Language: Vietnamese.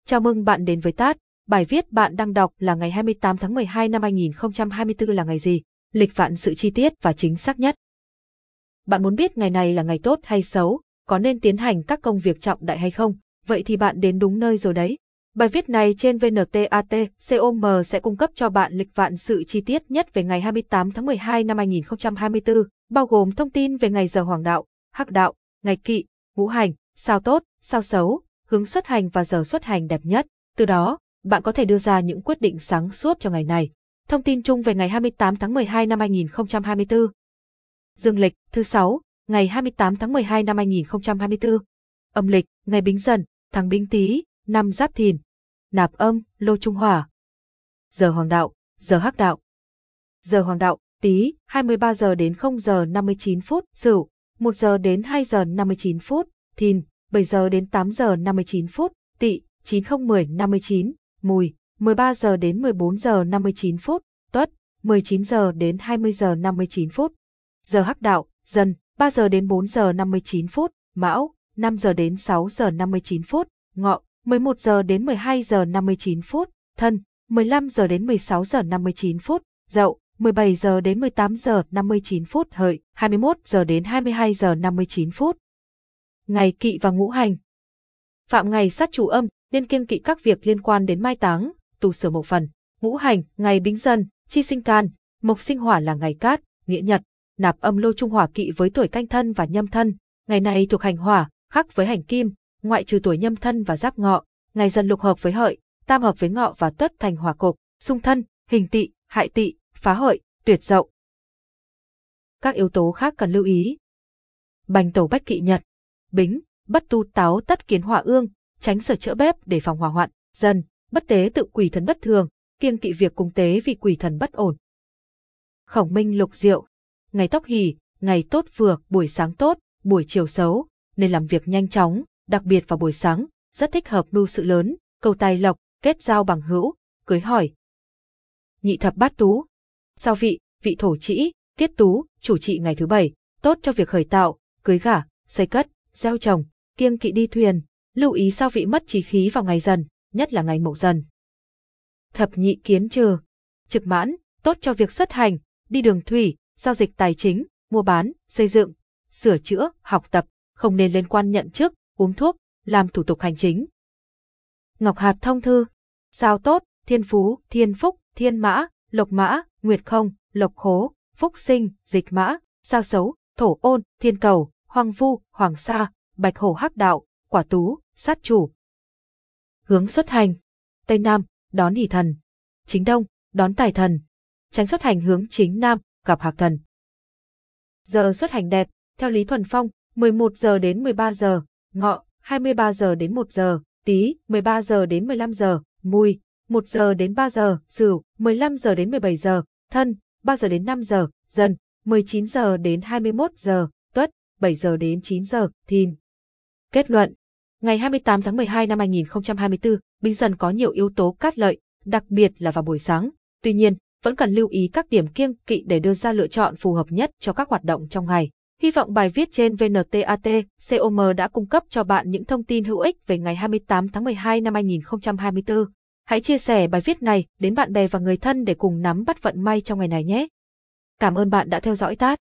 Chào mừng bạn đến với TAT. Bài viết bạn đang đọc là ngày 28 tháng 12 năm 2024 là ngày gì? Lịch vạn sự chi tiết và chính xác nhất. Bạn muốn biết ngày này là ngày tốt hay xấu, có nên tiến hành các công việc trọng đại hay không? Vậy thì bạn đến đúng nơi rồi đấy. Bài viết này trên VNTAT.com sẽ cung cấp cho bạn lịch vạn sự chi tiết nhất về ngày 28 tháng 12 năm 2024, bao gồm thông tin về ngày giờ hoàng đạo, hắc đạo, ngày kỵ, ngũ hành, sao tốt, sao xấu, hướng xuất hành và giờ xuất hành đẹp nhất. Từ đó, bạn có thể đưa ra những quyết định sáng suốt cho ngày này. Thông tin chung về ngày 28 tháng 12 năm 2024. Dương lịch, thứ 6, ngày 28 tháng 12 năm 2024. Âm lịch, ngày Bính Dần, tháng Bính Tý, năm Giáp Thìn. Nạp âm, Lô Trung Hỏa. Giờ hoàng đạo, giờ hắc đạo. Giờ hoàng đạo, Tý, 23 giờ đến 0 giờ 59 phút, Sửu, 1 giờ đến 2 giờ 59 phút, Thìn, 7 giờ đến 8 giờ 59 phút, Tỵ, 90-10-59, Mùi, 13 giờ đến 14 giờ 59 phút, Tuất, 19 giờ đến 20 giờ 59 phút. Giờ hắc đạo, Dần, 3 giờ đến 4 giờ 59 phút, Mão, 5 giờ đến 6 giờ 59 phút, Ngọ, 11 giờ đến 12 giờ 59 phút, Thân, 15 giờ đến 16 giờ 59 phút, Dậu, 17 giờ đến 18 giờ 59 phút, Hợi, 21 giờ đến 22 giờ 59 phút. Ngày kỵ và ngũ hành. Phạm ngày sát chủ âm, nên kiêng kỵ các việc liên quan đến mai táng, tu sửa mộ phần. Ngũ hành, ngày Bính Dần, chi sinh can, mộc sinh hỏa là ngày cát, nghĩa nhật. Nạp âm Lô Trung Hỏa kỵ với tuổi Canh Thân và Nhâm Thân. Ngày này thuộc hành hỏa, khắc với hành kim, ngoại trừ tuổi Nhâm Thân và Giáp Ngọ. Ngày Dần lục hợp với Hợi, tam hợp với Ngọ và Tuất thành hỏa cục, xung thân, hình Tỵ, hại Tỵ, phá Hợi, tuyệt Dậu. Các yếu tố khác cần lưu ý. Bành tổ bách kỵ nhật. Bính, bất tu táo tất kiến hỏa ương, tránh sửa chữa bếp để phòng hỏa hoạn. Dần, bất tế tự quỷ thần bất thường, kiêng kỵ việc cúng tế vì quỷ thần bất ổn. Khổng minh lục diệu. Ngày Tốc Hỷ, ngày tốt vừa, buổi sáng tốt, buổi chiều xấu, nên làm việc nhanh chóng, đặc biệt vào buổi sáng, rất thích hợp mưu sự lớn, cầu tài lộc, kết giao bằng hữu, cưới hỏi. Nhị thập bát tú. Sao vị, vị thổ trĩ, tiết tú, chủ trị ngày thứ bảy, tốt cho việc khởi tạo, cưới gả, xây cất, gieo trồng, kiêng kỵ đi thuyền, lưu ý sao vị mất chí khí vào ngày Dần, nhất là ngày Mậu Dần. Thập nhị kiến trừ. Trực mãn, tốt cho việc xuất hành, đi đường thủy, giao dịch tài chính, mua bán, xây dựng, sửa chữa, học tập, không nên liên quan nhận chức, uống thuốc, làm thủ tục hành chính. Ngọc hạt thông thư. Sao tốt, thiên phú, thiên phúc, thiên mã, lộc mã, nguyệt không, lộc khố, phúc sinh, dịch mã. Sao xấu, thổ ôn, thiên cầu, hoàng vu, hoàng sa, bạch hổ hắc đạo, quả tú, sát chủ. Hướng xuất hành. Tây Nam, đón hỷ thần. Chính Đông, đón tài thần. Tránh xuất hành hướng chính Nam, gặp hạc thần. Giờ xuất hành đẹp, theo Lý Thuần Phong, 11 giờ đến 13 giờ, Ngọ, 23 giờ đến 1 giờ, Tý, 13 giờ đến 15 giờ, Mùi, 1 giờ đến 3 giờ, Sửu, 15 giờ đến 17 giờ, Thân, 3 giờ đến 5 giờ, Dần, 19 giờ đến 21 giờ, Tuất, 7 giờ đến 9 giờ, Thìn. Kết luận. Ngày 28 tháng 12 năm 2024, Bính Dần có nhiều yếu tố cát lợi, đặc biệt là vào buổi sáng. Tuy nhiên, vẫn cần lưu ý các điểm kiêng kỵ để đưa ra lựa chọn phù hợp nhất cho các hoạt động trong ngày. Hy vọng bài viết trên VNTAT.com đã cung cấp cho bạn những thông tin hữu ích về ngày 28 tháng 12 năm 2024. Hãy chia sẻ bài viết này đến bạn bè và người thân để cùng nắm bắt vận may trong ngày này nhé. Cảm ơn bạn đã theo dõi TAT.